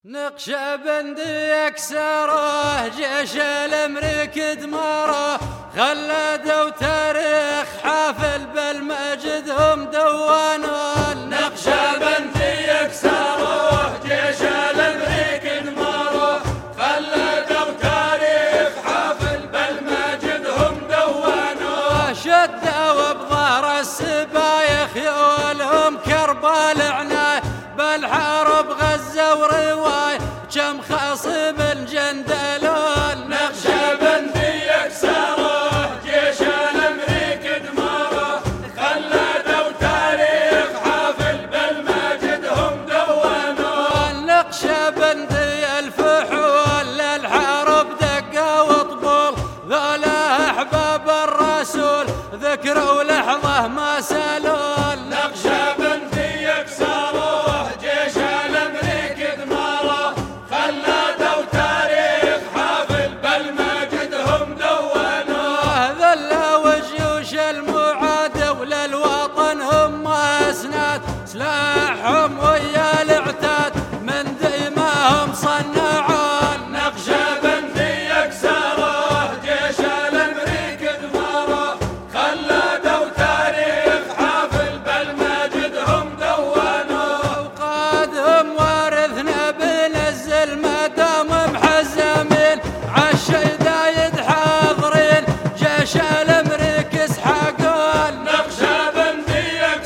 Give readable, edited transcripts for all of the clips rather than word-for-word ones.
نقشبندي يكسره جيش الامريك دمره، خلدوا تاريخ حافل بالمجد هم دوانون. نقشبندي يكسره جيش الامريك دمره، خلدوا تاريخ حافل بالمجد هم دوانون. شدوا بظهر السبايخ يولهم كربال عناي، بالحرب غزة ورواي كم خصيب الجندلون. نقشبندي يكسره جيش الامريك دمره، خلدوا تاريخ حافل بالمجد هم دوانون. نقشبندي الفحول للحرب دقة وطبول، ذولا احباب الرسول ذكروا لحظة ما سالون. نقشبندي يكسره جيش الامريك دمره، خلدوا تاريخ حافل بالمجد هم دوانون. ذلوا جيوش المعادة وللوطن هم اسناد، سلاحهم ويا العتاد من ديماهم صنعون. نقشبندي يكسره جيش الامريك دمره، خلدوا تاريخ حافل بالمجد هم دوانون. وقادهم وارثنا بنزل مدام محزمين، عالشدايد حاضرين جيش الامريك اسحاقون. نقشبندي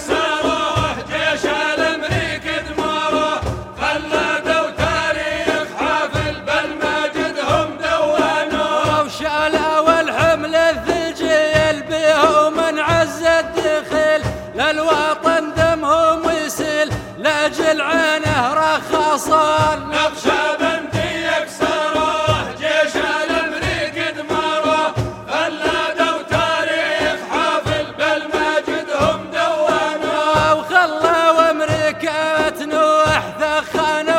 يكسره جيش الامريك دمره، خلدوا تاريخ حافل بالمجد هم دوانون. وشالوا الحمل الثقيل بيهم من عز الدخيل، للوطن دمهم يسيل لاجل عينه رخصون. نقشبندي يكسره جيش الامريك دمره، خلدوا تاريخ حافل بالمجد هم دوانون. وخلوا امريكا تنوح ثخان